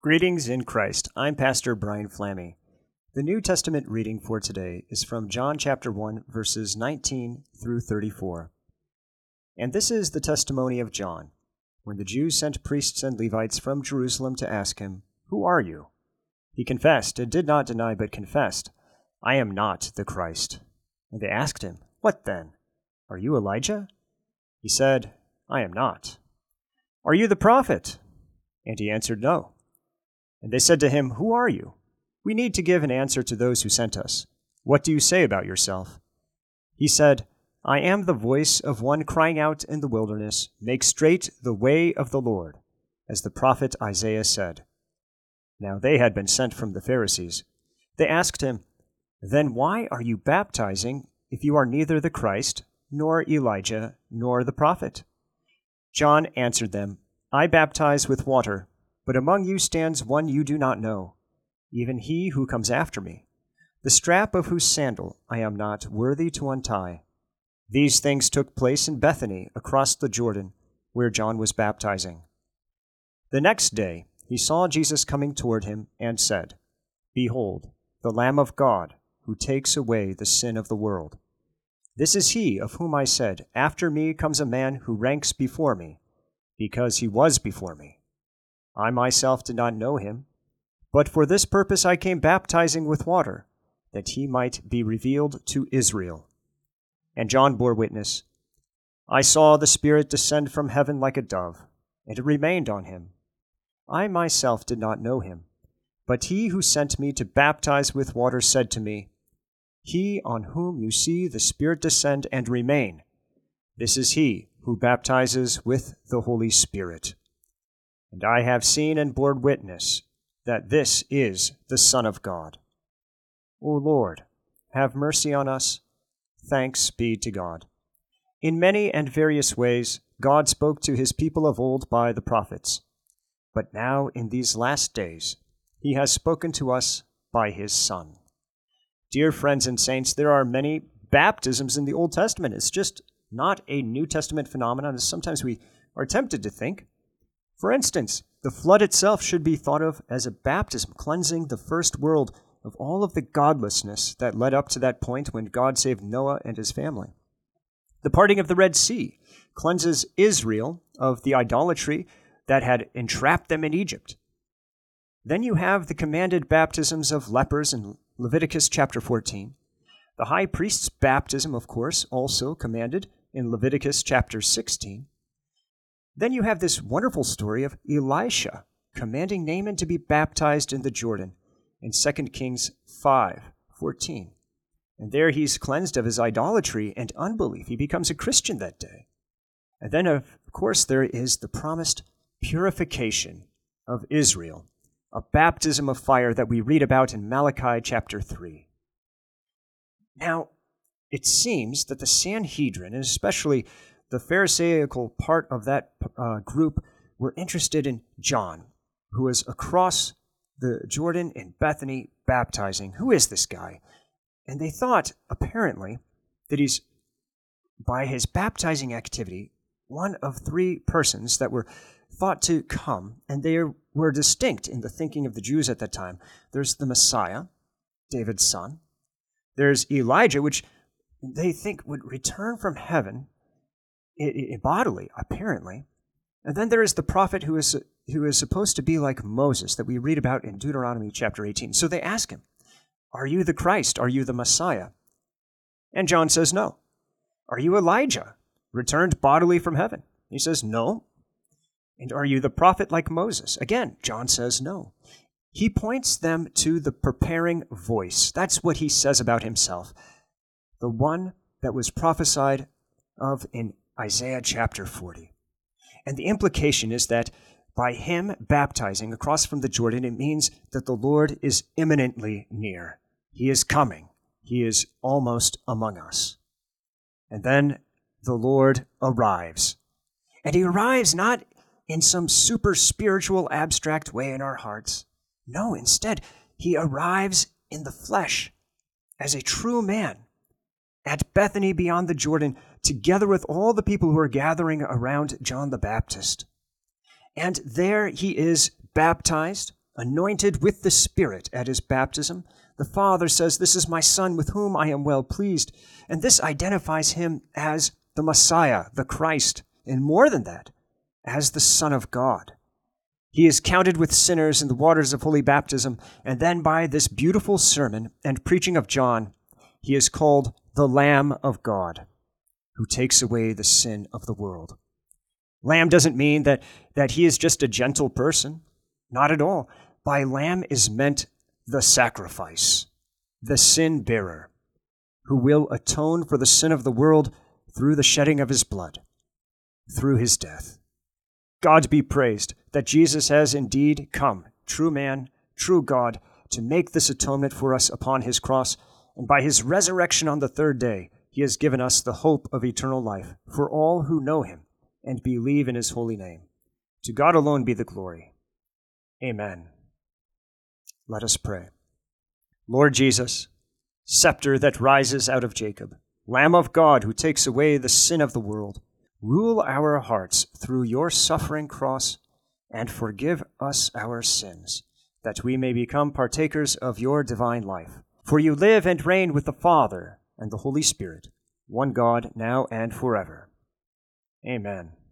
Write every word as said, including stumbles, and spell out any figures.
Greetings in Christ. I'm Pastor Brian Flammy. The New Testament reading for today is from John chapter one, verses nineteen through thirty-four. And this is the testimony of John, when the Jews sent priests and Levites from Jerusalem to ask him, "Who are you?" He confessed, and did not deny, but confessed, "I am not the Christ." And they asked him, "What then? Are you Elijah?" He said, "I am not." "Are you the prophet?" And he answered, "No." And they said to him, "Who are you? We need to give an answer to those who sent us. What do you say about yourself?" He said, "I am the voice of one crying out in the wilderness, 'Make straight the way of the Lord,' as the prophet Isaiah said." Now they had been sent from the Pharisees. They asked him, "Then why are you baptizing if you are neither the Christ, nor Elijah, nor the prophet?" John answered them, "I baptize with water, but among you stands one you do not know, even he who comes after me, the strap of whose sandal I am not worthy to untie." These things took place in Bethany, across the Jordan, where John was baptizing. The next day he saw Jesus coming toward him and said, "Behold, the Lamb of God, who takes away the sin of the world. This is he of whom I said, 'After me comes a man who ranks before me, because he was before me.' I myself did not know him, but for this purpose I came baptizing with water, that he might be revealed to Israel." And John bore witness, "I saw the Spirit descend from heaven like a dove, and it remained on him. I myself did not know him, but he who sent me to baptize with water said to me, 'He on whom you see the Spirit descend and remain, this is he who baptizes with the Holy Spirit.' And I have seen and borne witness that this is the Son of God. O Lord, have mercy on us. Thanks be to God." In many and various ways, God spoke to his people of old by the prophets. But now, in these last days, he has spoken to us by his Son. Dear friends and saints, there are many baptisms in the Old Testament. It's just not a New Testament phenomenon, as sometimes we are tempted to think. For instance, the flood itself should be thought of as a baptism, cleansing the first world of all of the godlessness that led up to that point when God saved Noah and his family. The parting of the Red Sea cleanses Israel of the idolatry that had entrapped them in Egypt. Then you have the commanded baptisms of lepers in Leviticus chapter fourteen. The high priest's baptism, of course, also commanded in Leviticus chapter sixteen. Then you have this wonderful story of Elisha commanding Naaman to be baptized in the Jordan in Second Kings five fourteen. And there he's cleansed of his idolatry and unbelief. He becomes a Christian that day. And then, of course, there is the promised purification of Israel, a baptism of fire that we read about in Malachi chapter three. Now, it seems that the Sanhedrin, and especially the Pharisaical part of that uh, group, were interested in John, who was across the Jordan in Bethany baptizing. Who is this guy? And they thought, apparently, that he's, by his baptizing activity, one of three persons that were thought to come, and they were distinct in the thinking of the Jews at that time. There's the Messiah, David's son. There's Elijah, which they think would return from heaven bodily, apparently. And then there is the prophet who is who is supposed to be like Moses that we read about in Deuteronomy chapter eighteen. So they ask him, "Are you the Christ? Are you the Messiah?" And John says, "No." "Are you Elijah, returned bodily from heaven?" He says, "No." "And are you the prophet like Moses?" Again, John says, "No." He points them to the preparing voice. That's what he says about himself. The one that was prophesied of in Isaiah chapter forty. And the implication is that by him baptizing across from the Jordan, it means that the Lord is imminently near. He is coming. He is almost among us. And then the Lord arrives. And he arrives not in some super spiritual, abstract way in our hearts. No, instead, he arrives in the flesh as a true man at Bethany beyond the Jordan, together with all the people who are gathering around John the Baptist. And there he is baptized anointed with the Spirit at his baptism. The Father says, "This is my Son with whom I am well pleased." And this identifies him as the Messiah, the Christ, and more than that, as the Son of God. He is counted with sinners in the waters of holy baptism, and then by this beautiful sermon and preaching of John, he is called the Lamb of God, who takes away the sin of the world. Lamb doesn't mean that, that he is just a gentle person. Not at all. By lamb is meant the sacrifice, the sin bearer, who will atone for the sin of the world through the shedding of his blood, through his death. God be praised that Jesus has indeed come, true man, true God, to make this atonement for us upon his cross, and by his resurrection on the third day, he has given us the hope of eternal life for all who know him and believe in his holy name. To God alone be the glory. Amen. Let us pray. Lord Jesus, scepter that rises out of Jacob, Lamb of God who takes away the sin of the world, rule our hearts through your suffering cross and forgive us our sins, that we may become partakers of your divine life. For you live and reign with the Father and the Holy Spirit, one God, now and forever. Amen.